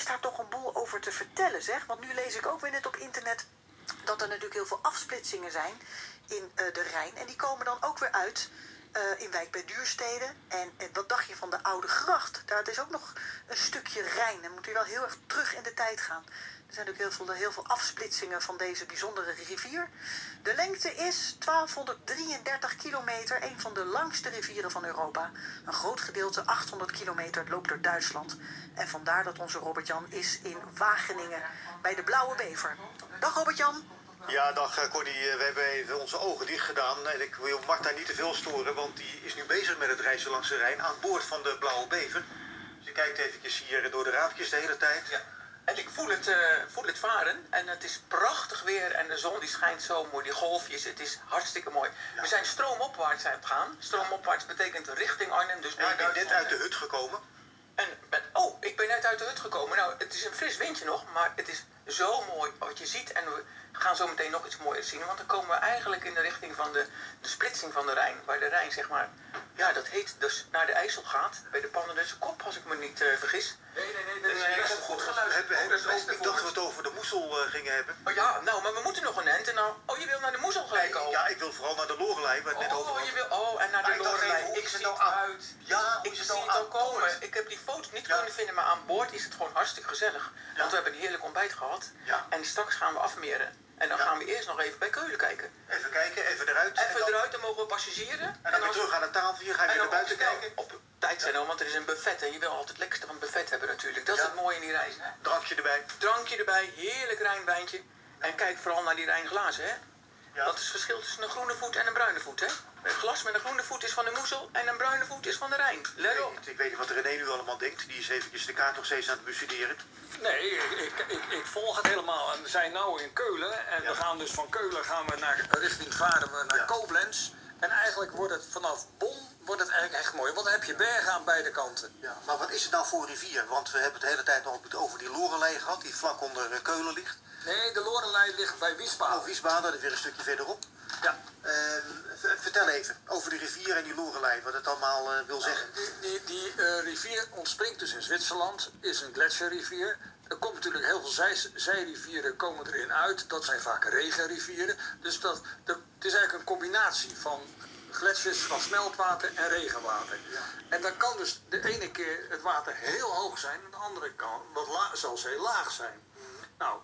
is daar toch een boel over te vertellen, zeg. Want nu lees ik ook weer net op internet dat er natuurlijk heel veel afsplitsingen zijn in de Rijn. En die komen dan ook weer uit in Wijk bij Duurstede. En wat dacht je van de Oude Gracht? Daar is ook nog een stukje Rijn. Dan moet u wel heel erg terug in de tijd gaan. Er zijn ook heel veel afsplitsingen van deze bijzondere rivier. De lengte is 1233 kilometer, een van de langste rivieren van Europa. Een groot gedeelte, 800 kilometer, loopt door Duitsland. En vandaar dat onze Robert-Jan is in Wageningen bij de Blauwe Bever. Dag Robert-Jan. Ja, dag Cordy. We hebben even onze ogen dicht gedaan. En ik wil Marta niet te veel storen, want die is nu bezig met het reizen langs de Rijn aan boord van de Blauwe Bever. Ze kijkt eventjes hier door de raampjes de hele tijd. Ja. En ik voel het varen en het is prachtig weer en de zon die schijnt zo mooi, die golfjes, het is hartstikke mooi. Ja. We zijn stroomopwaarts aan het gaan. Stroomopwaarts betekent richting Arnhem. Dus ja, ik ben net uit de hut gekomen. Ik ben net uit de hut gekomen. Nou, het is een fris windje nog, maar het is zo mooi wat je ziet. En we gaan zo meteen nog iets mooiers zien. Want dan komen we eigenlijk in de richting van de splitsing van de Rijn. Waar de Rijn, zeg maar, ja, dat heet dus naar de IJssel gaat. Bij de Pannendense Kop, als ik me niet vergis. Nee, ik heb goed geluisterd. Ik dacht dat we het over de Moezel gingen hebben. Oh ja, nou, maar we moeten nog een end. En nou, je wil naar de Moezel gelijk al? Ja, ik wil vooral naar de Lorelei, waar het net over was. En naar de Lorelei. Ik zie het uit. Ja, ik zie het al komen. Ik heb die foto's niet kunnen vinden, maar aan boord is het gewoon hartstikke gezellig. Ja. Want we hebben een heerlijk ontbijt gehad. Ja. En straks gaan we afmeren. En dan gaan we eerst nog even bij Keulen kijken. Even kijken, even eruit. Eruit, dan mogen we passagieren. En dan weer terug aan de tafel, hier ga je naar buiten kijken. Op tijd zijn want er is een buffet en je wil altijd het lekkerste van het buffet hebben natuurlijk. Dat is het mooie in die reis. Drankje erbij, heerlijk Rijnwijntje. En kijk vooral naar die Rijnglazen, hè. Ja. Dat is het verschil tussen een groene voet en een bruine voet, hè. Een glas met een groene voet is van de Moezel en een bruine voet is van de Rijn. Let op. Ik weet niet wat René nu allemaal denkt. Die is eventjes de kaart nog steeds aan het bestuderen. Nee, ik volg het helemaal. En we zijn nu in Keulen. En we gaan dus van Keulen varen we naar Koblenz. En eigenlijk wordt het vanaf Bonn eigenlijk echt mooi. Want dan heb je bergen aan beide kanten. Ja, maar wat is het nou voor een rivier? Want we hebben het de hele tijd nog over die Lorelei gehad, die vlak onder Keulen ligt. Nee, de Lorelei ligt bij Wiesbaden. Oh, Wiesbaden, dat is weer een stukje verderop. Ja. Vertel even over de rivier en die Lorelei, wat het allemaal wil zeggen. Die rivier ontspringt dus in Zwitserland, is een gletsjerrivier. Er komt natuurlijk heel veel zijrivieren komen erin uit. Dat zijn vaak regenrivieren. Dus het is eigenlijk een combinatie van gletsjers, van smeltwater en regenwater. Ja. En dan kan dus de ene keer het water heel hoog zijn en de andere kan zelfs heel laag zijn. Nou,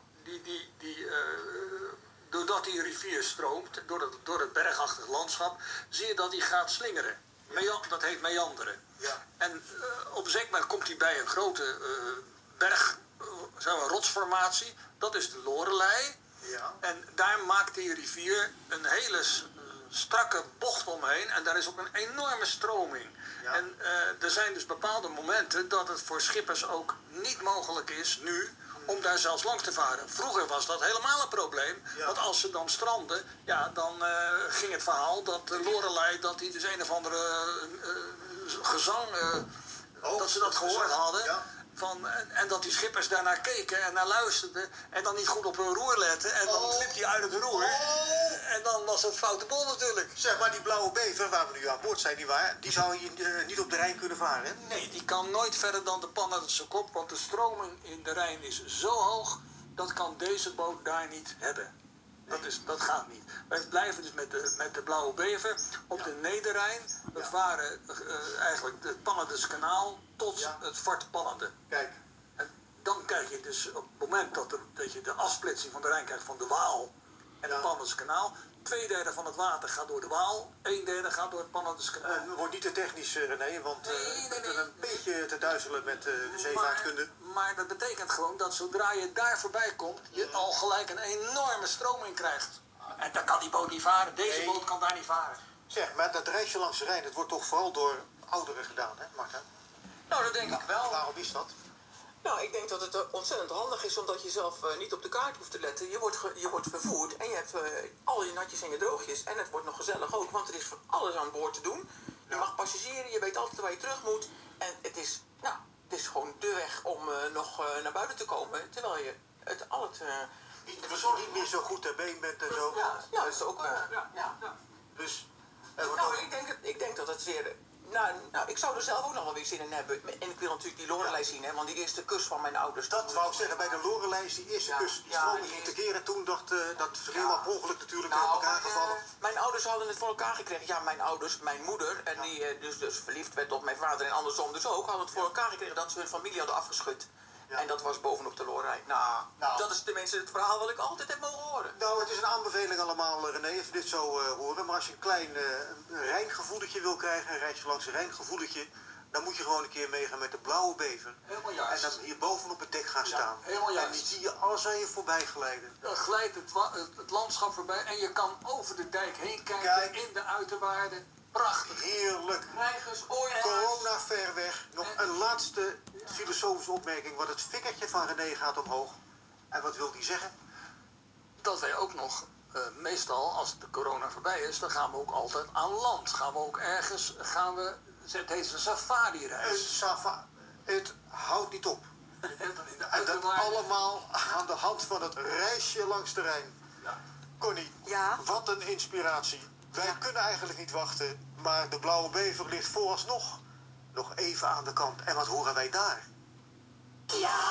doordat die rivier stroomt, door het bergachtig landschap, zie je dat die gaat slingeren. Dat heet meanderen. Ja. En op een zeker moment komt hij bij een grote berg, zo'n rotsformatie. Dat is de Lorelei. Ja. En daar maakt die rivier een hele strakke bocht omheen. En daar is ook een enorme stroming. Ja. En er zijn dus bepaalde momenten dat het voor schippers ook niet mogelijk is nu om daar zelfs langs te varen. Vroeger was dat helemaal een probleem. Ja. Want als ze dan stranden, ja, dan ging het verhaal dat de Lorelei, dat die dus een of andere gezang, dat ze dat gehoord hadden. Ja. En dat die schippers daarnaar keken en naar luisterden en dan niet goed op hun roer letten en dan liep die uit het roer. En dan was het foute bol natuurlijk. Zeg maar, die Blauwe Bever waar we nu aan boord zijn, die zou je niet op de Rijn kunnen varen, hè? Nee, die kan nooit verder dan de Pannendense Kop, want de stroming in de Rijn is zo hoog, dat kan deze boot daar niet hebben. Dat gaat niet. Wij blijven dus met de Blauwe Bever op de Nederrijn. We varen eigenlijk het Pannendense Kanaal tot het Fort Pannenden. Kijk. En dan krijg je dus op het moment dat je de afsplitsing van de Rijn krijgt van de Waal en het Pannendense Kanaal. 2/3 van het water gaat door de Waal, 1/3 gaat door het Pannendense Kanaal. Het wordt niet te technisch, René, want het is een beetje te duizelen met de zeevaartkunde. Maar dat betekent gewoon dat zodra je daar voorbij komt, je al gelijk een enorme stroming krijgt. En dan kan die boot niet varen. Deze boot kan daar niet varen. Zeg, maar dat reisje langs de Rijn, het wordt toch vooral door ouderen gedaan, hè, Marta? Nou, dat denk ik wel. Waarom is dat? Nou, ik denk dat het ontzettend handig is omdat je zelf niet op de kaart hoeft te letten. Je wordt vervoerd en je hebt al je natjes en je droogjes. En het wordt nog gezellig ook, want er is van alles aan boord te doen. Je mag passageren, je weet altijd waar je terug moet. En het is gewoon de weg om nog naar buiten te komen. Terwijl je niet meer zo goed ter been bent en zo. Ja, dat is ook... Dus... Nou, ik denk dat het weer Nou, ik zou er zelf ook nog wel weer zin in hebben. En ik wil natuurlijk die Lorelei zien, hè, want die eerste kus van mijn ouders... Dat wou ik zeggen, bij de Lorelei is die eerste kus. Die stroom ging te keren toen, dat is helemaal per ongeluk natuurlijk op elkaar gevallen. Mijn ouders hadden het voor elkaar gekregen. Ja, mijn ouders, mijn moeder, en die dus verliefd werd op mijn vader en andersom dus ook, hadden het voor elkaar gekregen dat ze hun familie hadden afgeschud. Ja. En dat was bovenop de Lorelei. Nou, dat is tenminste het verhaal wat ik altijd heb mogen horen. Nou, het is een aanbeveling allemaal, René, als we dit zo horen. Maar als je een klein Rijngevoeletje wil krijgen, een reisje langs een Rijngevoeletje, dan moet je gewoon een keer meegaan met de Blauwe Bever. Helemaal juist. En dan hier bovenop het dek gaan staan. Helemaal juist. En dan zie je alles aan je voorbij glijden. Dan glijdt het landschap voorbij en je kan over de dijk heen kijken in de uiterwaarden. Prachtig. Heerlijk. Reigers, ooievaars. Corona ver weg. Nog een laatste filosofische opmerking. Want het vingertje van René gaat omhoog. En wat wil die zeggen? Dat wij ook nog, meestal als de corona voorbij is, dan gaan we ook altijd aan land. Gaan we ook ergens, het heet een safari-reis. Het houdt niet op. En dat allemaal aan de hand van het reisje langs de Rijn. Ja. Connie, wat een inspiratie. Wij kunnen eigenlijk niet wachten, maar de Blauwe Bever ligt vooralsnog nog even aan de kant. En wat horen wij daar? Ja!